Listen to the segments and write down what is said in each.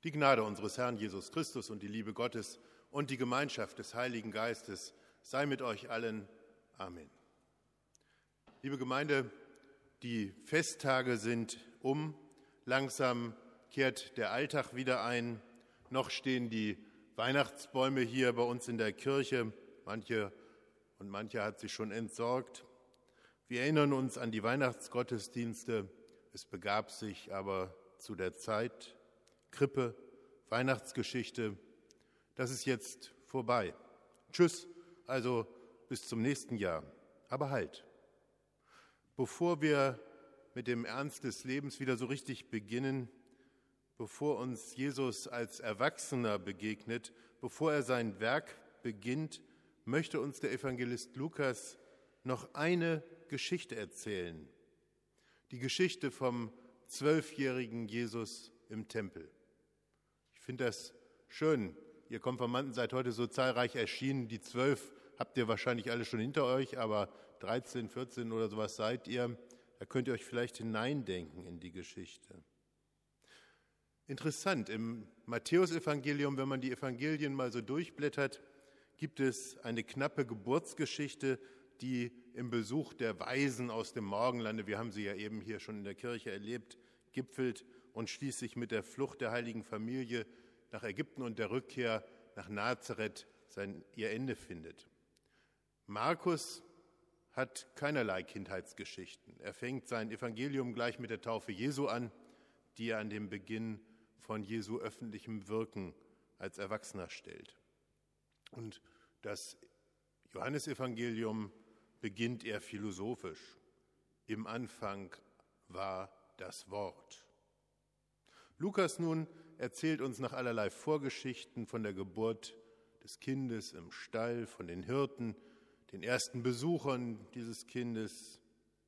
Die Gnade unseres Herrn Jesus Christus und die Liebe Gottes und die Gemeinschaft des Heiligen Geistes sei mit euch allen. Amen. Liebe Gemeinde, die Festtage sind um. Langsam kehrt der Alltag wieder ein. Noch stehen die Weihnachtsbäume hier bei uns in der Kirche. Manche hat sie schon entsorgt. Wir erinnern uns an die Weihnachtsgottesdienste. Es begab sich aber zu der Zeit. Krippe, Weihnachtsgeschichte, das ist jetzt vorbei. Tschüss, also bis zum nächsten Jahr. Aber halt, bevor wir mit dem Ernst des Lebens wieder so richtig beginnen, bevor uns Jesus als Erwachsener begegnet, bevor er sein Werk beginnt, möchte uns der Evangelist Lukas noch eine Geschichte erzählen. Die Geschichte vom 12-jährigen Jesus im Tempel. Ich finde das schön. Ihr Konfirmanden seid heute so zahlreich erschienen. Die 12 habt ihr wahrscheinlich alle schon hinter euch, aber 13, 14 oder sowas seid ihr. Da könnt ihr euch vielleicht hineindenken in die Geschichte. Interessant, im Matthäusevangelium, wenn man die Evangelien mal so durchblättert, gibt es eine knappe Geburtsgeschichte, die im Besuch der Weisen aus dem Morgenlande, wir haben sie ja eben hier schon in der Kirche erlebt, gipfelt und schließlich mit der Flucht der heiligen Familie nach Ägypten und der Rückkehr nach Nazareth ihr Ende findet. Markus hat keinerlei Kindheitsgeschichten. Er fängt sein Evangelium gleich mit der Taufe Jesu an, die er an den Beginn von Jesu öffentlichem Wirken als Erwachsener stellt. Und das Johannesevangelium beginnt eher philosophisch. Im Anfang war das Wort. Lukas nun erzählt uns nach allerlei Vorgeschichten von der Geburt des Kindes im Stall, von den Hirten, den ersten Besuchern dieses Kindes.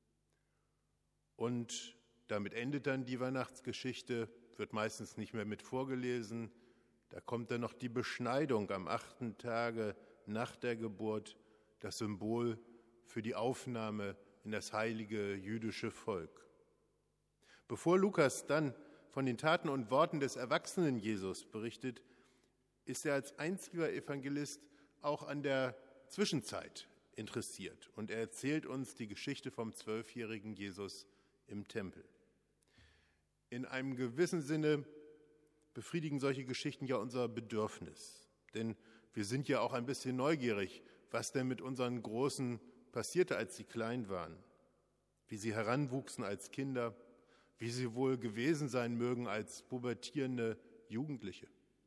Und damit endet dann die Weihnachtsgeschichte, wird meistens nicht mehr mit vorgelesen. Da kommt dann noch die Beschneidung am 8. Tage nach der Geburt, das Symbol für die Aufnahme in das heilige jüdische Volk. Bevor Lukas dann von den Taten und Worten des erwachsenen Jesus berichtet, ist er als einziger Evangelist auch an der Zwischenzeit interessiert. Und er erzählt uns die Geschichte vom 12-jährigen Jesus im Tempel. In einem gewissen Sinne befriedigen solche Geschichten ja unser Bedürfnis. Denn wir sind ja auch ein bisschen neugierig, was denn mit unseren Großen passierte, als sie klein waren. Wie sie heranwuchsen als Kinder, wie sie wohl gewesen sein mögen als pubertierende Jugendliche.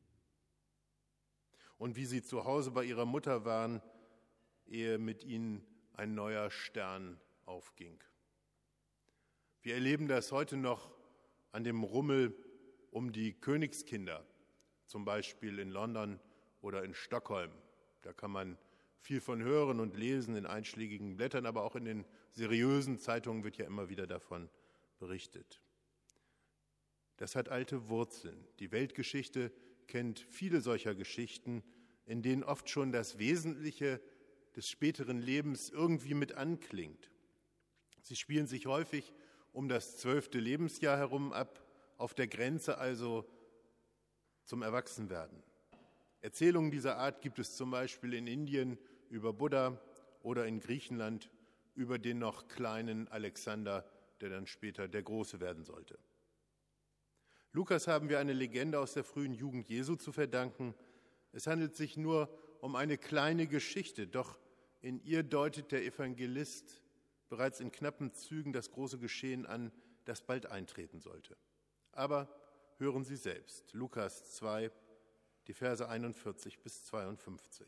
Und wie sie zu Hause bei ihrer Mutter waren, ehe mit ihnen ein neuer Stern aufging. Wir erleben das heute noch an dem Rummel um die Königskinder, zum Beispiel in London oder in Stockholm. Da kann man viel von hören und lesen in einschlägigen Blättern, aber auch in den seriösen Zeitungen wird ja immer wieder davon berichtet. Das hat alte Wurzeln. Die Weltgeschichte kennt viele solcher Geschichten, in denen oft schon das Wesentliche des späteren Lebens irgendwie mit anklingt. Sie spielen sich häufig um das 12. Lebensjahr herum ab, auf der Grenze also zum Erwachsenwerden. Erzählungen dieser Art gibt es zum Beispiel in Indien über Buddha oder in Griechenland über den noch kleinen Alexander, der dann später der Große werden sollte. Lukas haben wir eine Legende aus der frühen Jugend Jesu zu verdanken. Es handelt sich nur um eine kleine Geschichte, doch in ihr deutet der Evangelist bereits in knappen Zügen das große Geschehen an, das bald eintreten sollte. Aber hören Sie selbst, Lukas 2, die Verse 41 bis 52.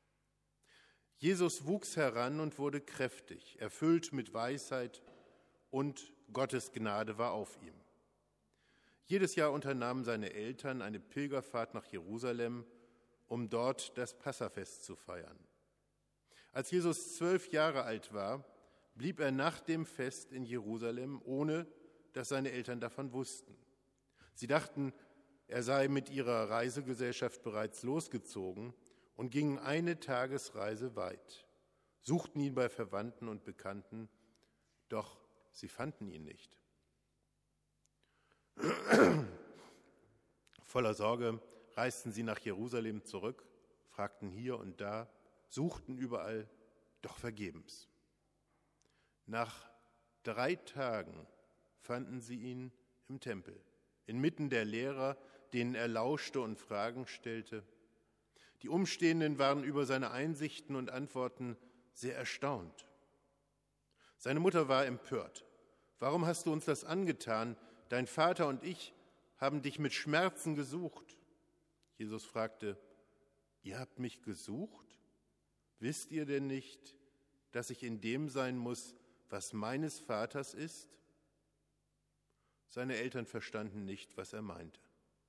Jesus wuchs heran und wurde kräftig, erfüllt mit Weisheit, und Gottes Gnade war auf ihm. Jedes Jahr unternahmen seine Eltern eine Pilgerfahrt nach Jerusalem, um dort das Passafest zu feiern. Als Jesus 12 Jahre alt war, blieb er nach dem Fest in Jerusalem, ohne dass seine Eltern davon wussten. Sie dachten, er sei mit ihrer Reisegesellschaft bereits losgezogen und gingen eine Tagesreise weit, suchten ihn bei Verwandten und Bekannten, doch sie fanden ihn nicht. Voller Sorge reisten sie nach Jerusalem zurück, fragten hier und da, suchten überall, doch vergebens. Nach 3 Tagen fanden sie ihn im Tempel, inmitten der Lehrer, denen er lauschte und Fragen stellte. Die Umstehenden waren über seine Einsichten und Antworten sehr erstaunt. Seine Mutter war empört. Warum hast du uns das angetan? Dein Vater und ich haben dich mit Schmerzen gesucht. Jesus fragte, ihr habt mich gesucht? Wisst ihr denn nicht, dass ich in dem sein muss, was meines Vaters ist? Seine Eltern verstanden nicht, was er meinte.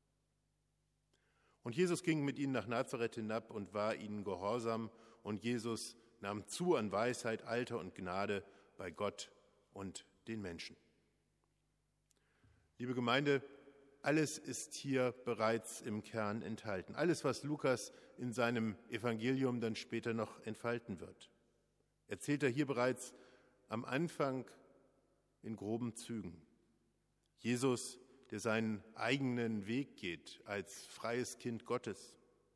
Und Jesus ging mit ihnen nach Nazareth hinab und war ihnen gehorsam. Und Jesus nahm zu an Weisheit, Alter und Gnade bei Gott und den Menschen. Liebe Gemeinde, alles ist hier bereits im Kern enthalten. Alles, was Lukas in seinem Evangelium dann später noch entfalten wird, erzählt er hier bereits am Anfang in groben Zügen. Jesus, der seinen eigenen Weg geht als freies Kind Gottes.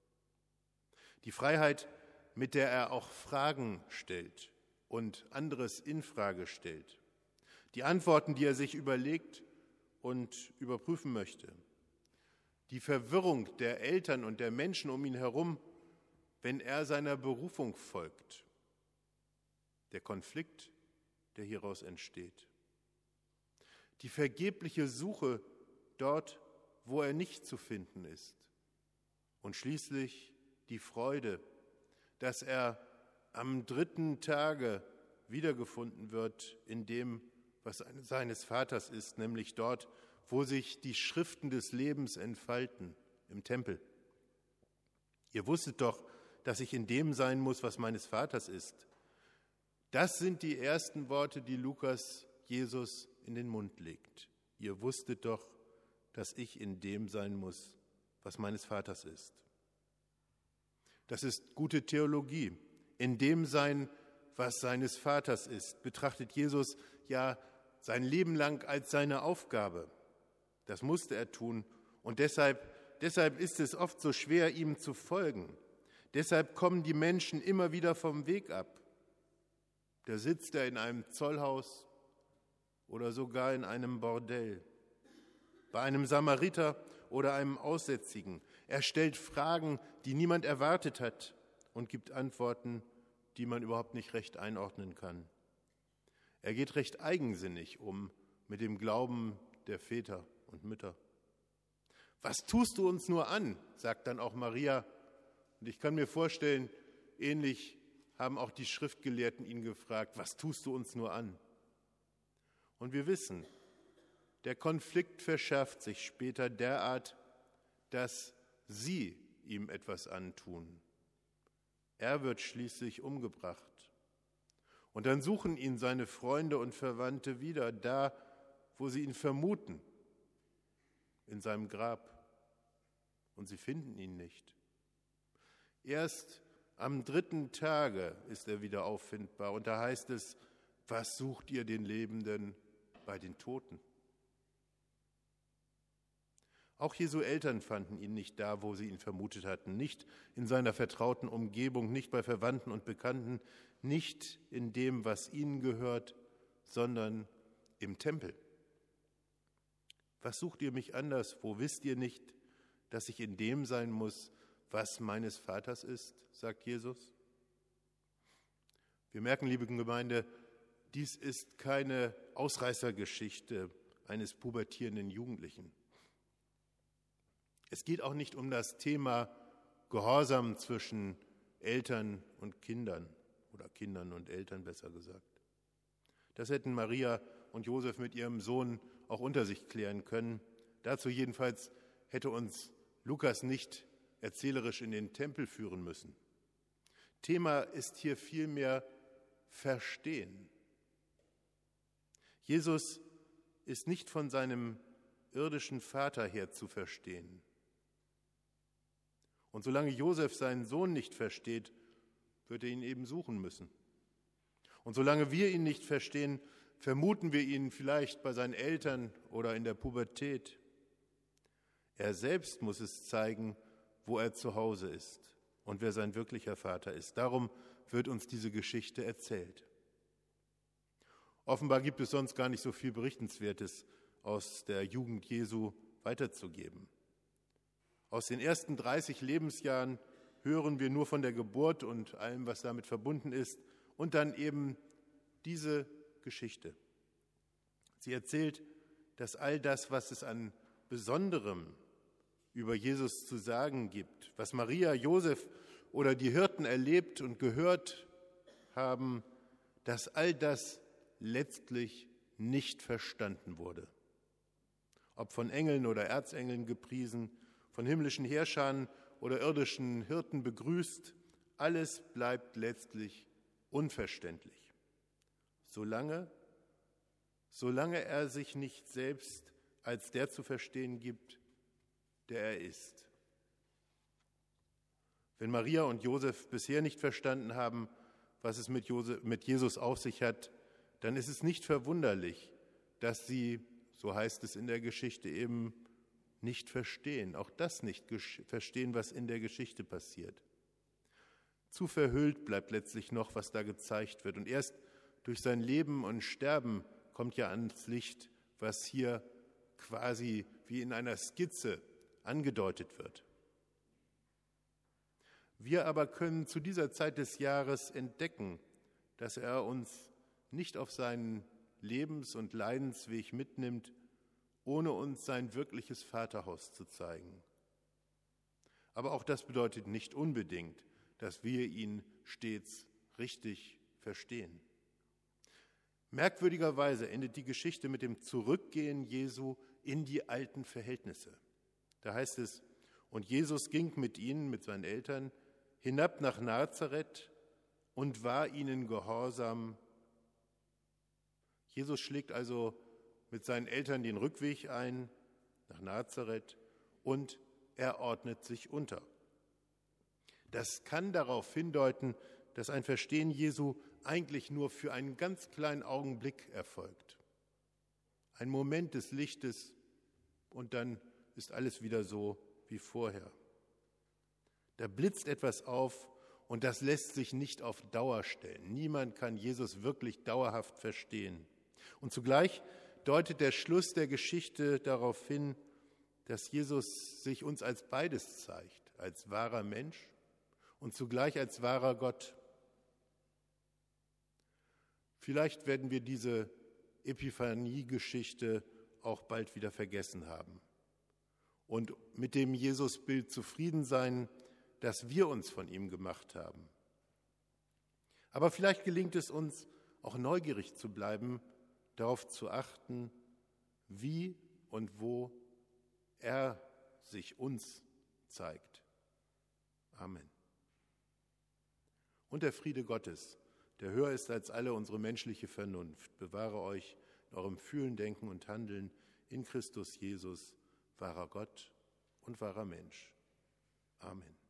Die Freiheit, mit der er auch Fragen stellt und anderes in Frage stellt. Die Antworten, die er sich überlegt und überprüfen möchte. Die Verwirrung der Eltern und der Menschen um ihn herum, wenn er seiner Berufung folgt. Der Konflikt, der hieraus entsteht. Die vergebliche Suche dort, wo er nicht zu finden ist. Und schließlich die Freude, dass er am 3. Tage wiedergefunden wird in dem, was seines Vaters ist, nämlich dort, wo sich die Schriften des Lebens entfalten, im Tempel. Ihr wusstet doch, dass ich in dem sein muss, was meines Vaters ist. Das sind die ersten Worte, die Lukas Jesus in den Mund legt. Ihr wusstet doch, dass ich in dem sein muss, was meines Vaters ist. Das ist gute Theologie. In dem sein, was seines Vaters ist, betrachtet Jesus ja sein Leben lang als seine Aufgabe. Das musste er tun und deshalb ist es oft so schwer, ihm zu folgen. Deshalb kommen die Menschen immer wieder vom Weg ab. Da sitzt er in einem Zollhaus oder sogar in einem Bordell, bei einem Samariter oder einem Aussätzigen. Er stellt Fragen, die niemand erwartet hat und gibt Antworten, die man überhaupt nicht recht einordnen kann. Er geht recht eigensinnig um mit dem Glauben der Väter und Mütter. Was tust du uns nur an, sagt dann auch Maria. Und ich kann mir vorstellen, ähnlich haben auch die Schriftgelehrten ihn gefragt, was tust du uns nur an? Und wir wissen, der Konflikt verschärft sich später derart, dass sie ihm etwas antun. Er wird schließlich umgebracht. Und dann suchen ihn seine Freunde und Verwandte wieder, da, wo sie ihn vermuten, in seinem Grab. Und sie finden ihn nicht. Erst am 3. Tage ist er wieder auffindbar. Und da heißt es, was sucht ihr den Lebenden bei den Toten? Auch Jesu Eltern fanden ihn nicht da, wo sie ihn vermutet hatten, nicht in seiner vertrauten Umgebung, nicht bei Verwandten und Bekannten, nicht in dem, was ihnen gehört, sondern im Tempel. Was sucht ihr mich anders? Wo wisst ihr nicht, dass ich in dem sein muss, was meines Vaters ist, sagt Jesus? Wir merken, liebe Gemeinde, dies ist keine Ausreißergeschichte eines pubertierenden Jugendlichen. Es geht auch nicht um das Thema Gehorsam zwischen Eltern und Kindern oder Kindern und Eltern, besser gesagt. Das hätten Maria und Josef mit ihrem Sohn auch unter sich klären können. Dazu jedenfalls hätte uns Lukas nicht erzählerisch in den Tempel führen müssen. Thema ist hier vielmehr Verstehen. Jesus ist nicht von seinem irdischen Vater her zu verstehen. Und solange Josef seinen Sohn nicht versteht, wird er ihn eben suchen müssen. Und solange wir ihn nicht verstehen, vermuten wir ihn vielleicht bei seinen Eltern oder in der Pubertät. Er selbst muss es zeigen, wo er zu Hause ist und wer sein wirklicher Vater ist. Darum wird uns diese Geschichte erzählt. Offenbar gibt es sonst gar nicht so viel Berichtenswertes aus der Jugend Jesu weiterzugeben. Aus den ersten 30 Lebensjahren hören wir nur von der Geburt und allem, was damit verbunden ist, und dann eben diese Geschichte. Sie erzählt, dass all das, was es an Besonderem über Jesus zu sagen gibt, was Maria, Josef oder die Hirten erlebt und gehört haben, dass all das letztlich nicht verstanden wurde. Ob von Engeln oder Erzengeln gepriesen, von himmlischen Herrschern oder irdischen Hirten begrüßt, alles bleibt letztlich unverständlich. Solange er sich nicht selbst als der zu verstehen gibt, der er ist. Wenn Maria und Josef bisher nicht verstanden haben, was es mit Jesus auf sich hat, dann ist es nicht verwunderlich, dass sie, so heißt es in der Geschichte, eben nicht verstehen, auch das nicht verstehen, was in der Geschichte passiert. Zu verhüllt bleibt letztlich noch, was da gezeigt wird. Und erst durch sein Leben und Sterben kommt ja ans Licht, was hier quasi wie in einer Skizze angedeutet wird. Wir aber können zu dieser Zeit des Jahres entdecken, dass er uns nicht auf seinen Lebens- und Leidensweg mitnimmt, ohne uns sein wirkliches Vaterhaus zu zeigen. Aber auch das bedeutet nicht unbedingt, dass wir ihn stets richtig verstehen. Merkwürdigerweise endet die Geschichte mit dem Zurückgehen Jesu in die alten Verhältnisse. Da heißt es, und Jesus ging mit ihnen, mit seinen Eltern, hinab nach Nazareth und war ihnen gehorsam. Jesus schlägt also mit seinen Eltern den Rückweg ein nach Nazareth und er ordnet sich unter. Das kann darauf hindeuten, dass ein Verstehen Jesu eigentlich nur für einen ganz kleinen Augenblick erfolgt. Ein Moment des Lichtes und dann ist alles wieder so wie vorher. Da blitzt etwas auf und das lässt sich nicht auf Dauer stellen. Niemand kann Jesus wirklich dauerhaft verstehen. Und zugleich deutet der Schluss der Geschichte darauf hin, dass Jesus sich uns als beides zeigt, als wahrer Mensch und zugleich als wahrer Gott. Vielleicht werden wir diese Epiphanie-Geschichte auch bald wieder vergessen haben und mit dem Jesusbild zufrieden sein, das wir uns von ihm gemacht haben. Aber vielleicht gelingt es uns, auch neugierig zu bleiben, darauf zu achten, wie und wo er sich uns zeigt. Amen. Und der Friede Gottes, der höher ist als alle unsere menschliche Vernunft, bewahre euch in eurem Fühlen, Denken und Handeln in Christus Jesus, wahrer Gott und wahrer Mensch. Amen.